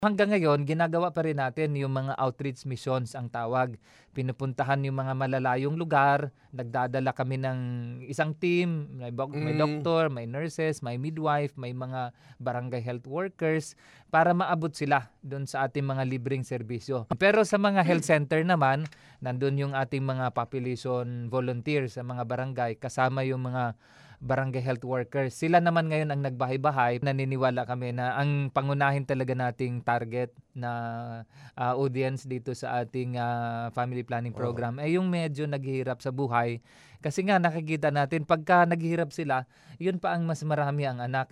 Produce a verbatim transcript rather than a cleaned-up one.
Hanggang ngayon, ginagawa pa rin natin yung mga outreach missions ang tawag. Pinupuntahan yung mga malalayong lugar, nagdadala kami ng isang team, may, bok- may Hmm, doktor, may nurses, may midwife, may mga barangay health workers para maabot sila doon sa ating mga libreng serbisyo. Pero sa mga health center naman, nandun yung ating mga population volunteers sa mga barangay, kasama yung mga barangay health workers. Sila naman ngayon ang nagbahay-bahay. Naniniwala kami na ang pangunahin talaga nating target na ah, audience dito sa ating ah, family planning oo. program ay yung medyo naghihirap sa buhay. Kasi nga nakikita natin pagka naghihirap sila, yun pa ang mas marami ang anak.